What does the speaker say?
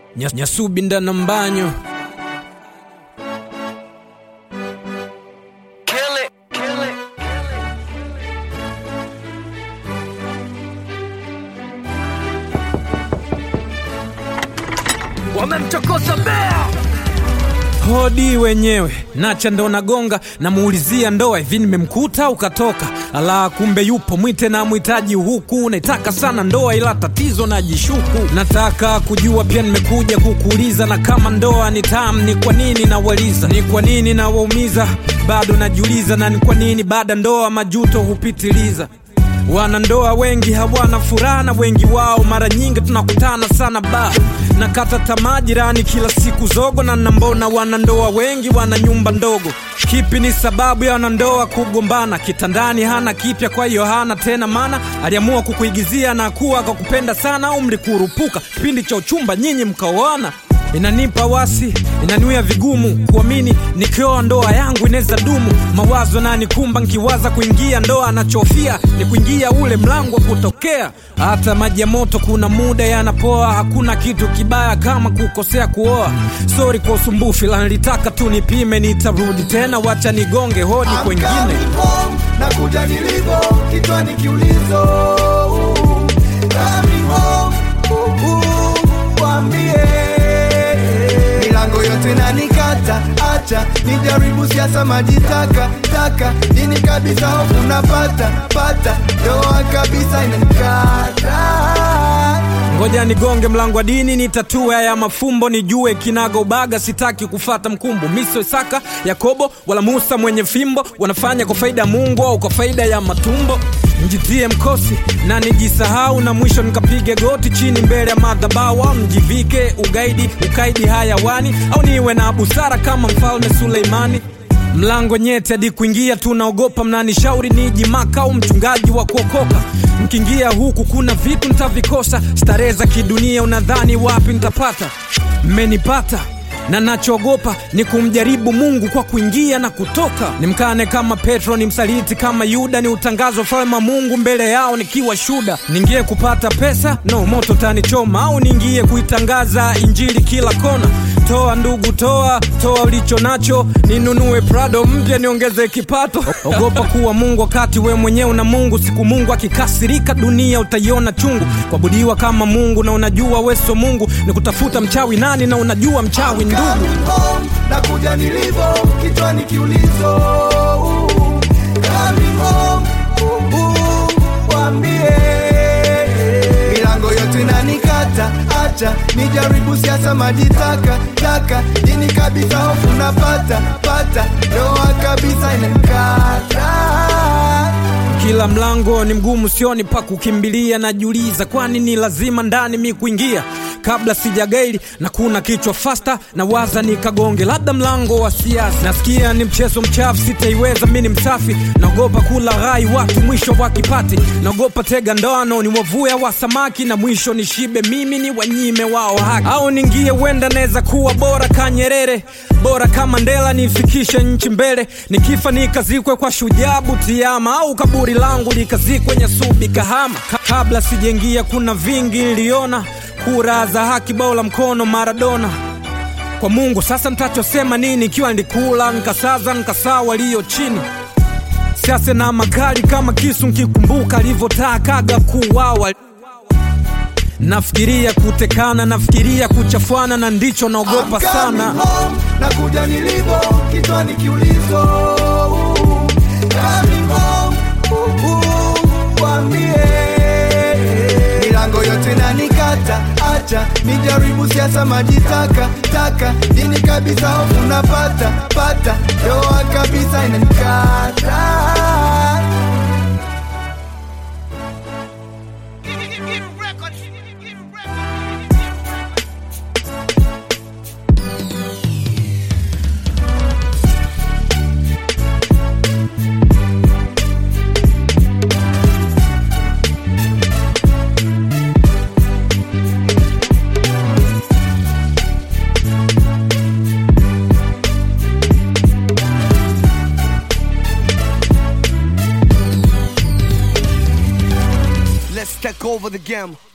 Nyasubinda na mbanyo. Wamemchokoza Bea. Hodi wenyewe, nacha ndo nagonga, namuulizia ndoa hivi nimemkuta ukatoka. Ala kumbe yupo, mwite na muhitaji huku. Naitaka sana ndoa ila tatizo najishuku. Nataka kujua pia nimekuja kukuuliza, na kama ndoa ni tamu ni kwa nini nawaliza? Ni kwa nini nawaumiza? Bado najiuliza, na ni kwa nini baada ndoa majuto hupitiliza? Wanandoa wengi hawana furaha, na wengi wao mara nyingi tunakutana sana ba. Nakata tamaa jirani kila siku zogo, na mbona wanandoa wengi wana nyumba ndogo? Kipi ni sababu ya wanandoa kugombana? Kitandani hana kipya, kwa hiyo hana tena maana. Aliamua kukuigizia na kuwa kwa kupenda sana, au mlikurupuka kipindi cha uchumba nyinyi mkaoana? Inanipa wasi, inaniwia vigumu kuamini nikioa ndoa yangu inaweza dumu. Mawazo na nikumba nkiwaza kuingia ndoa, anachofia ni kuingia ule mlango wa kutokea. Hata maji ya moto kuna muda yanapoa, hakuna kitu kibaya kama kukosea kuoa. Sorry kwa usumbufu, ila nilitaka tu nipime, nitarudi tena, wacha nigonge hodi kwengine. Nakuja nilivo, kichwani kiulizo. Coming home, wambie milango yote na nikata, acha nijaribu siasa majitaka taka. Nini kabisa hofu napata ndoa kabisa inanikata. Ngoja nigonge mlango wa dini, nitatue haya mafumbo, nijue kinaga ubaga, sitaki kufata mkumbu. Miso Isaka, Yakobo, wala Musa mwenye fimbo, wanafanya kwa faida ya Mungu au kwa faida ya matumbo. Njitie mkosi na nijisahau, na mwisho nikapige goti chini mbele ya madhabahu. Mjivike ugaidi, ukaidi hayawani, au niwe na busara kama mfalme Suleimani. Mlango nyeti hadi kuingia tunaogopa, mnanishauri nijimaka au mchungaji wa kuokoka. Mkiingia huku kuna vitu nitavikosa, starehe za kidunia unadhani wapi nitapata? Mmenipata na nachogopa ni kumjaribu Mungu kwa kuingia na kutoka. Nimkane kama Petro, ni msaliti kama Yuda, ni utangazo falma Mungu mbele yao nikiwa shuda. Ningie kupata pesa? No, moto tanichoma. Au ningie kuitangaza injili kila kona? Toa ndugu, toa ulicho nacho, ninunue Prado mpya niongeze kipato. Ogopa kuwa Mungu wakati we mwenyewe una Mungu. Siku Mungu akikasirika dunia utaiona chungu. Kuabudiwa kama Mungu na unajua weso Mungu, ni kutafuta mchawi nani na unajua mchawi ndugu. Nakuja nilivo, kichwani kiulizo. Coming home, wambie milango yote na nikata, acha nijaribu siasa majitaka taka. Nini kabisa hofu napata ndoa kabisa inanikata. Kila mlango ni mgumu, sioni pa kukimbilia. Najiuliza kwani ni lazima ndani mi kuingia kabla sijagaili, na kuna kichwa faster na waza nikagonge labda mlango wa siasa. Nasikia ni mchezo mchafu, sitaiweza mimi msafi. Naogopa kula ghai watu mwisho wakipati. Naogopa tega ndoano ni wavuya wa samaki, na mwisho nishibe mimi ni wanyime wao haki. Au ningie wenda neza kuwa bora Kanyerere, bora kama Mandela, nifikishe nchi mbele. Nikifa nikazikwe kwa shujaa Butiama, au kaburi langu likazikwe Nyasubi Kahama. Kabla sijaingia kuna vingi niliona, kura za haki, bola mkono Maradona. Kwa Mungu sasa mtachosema nini, ikiwa nilikula nikasaza nikasaa walio chini. Siasa na makali kama kisu, nkikumbuka alivyotakaga kuuawa. Nafikiria kutekana, nafikiria kuchafuana, na ndicho naogopa sana. Nakuja nilivo, kichwani kiulizo. Coming home, wambie milango yote na nikata, acha nijaribu siasa majitaka taka. Nini kabisa hofu napata ndoa kabisa inanikata. Let's take over the game.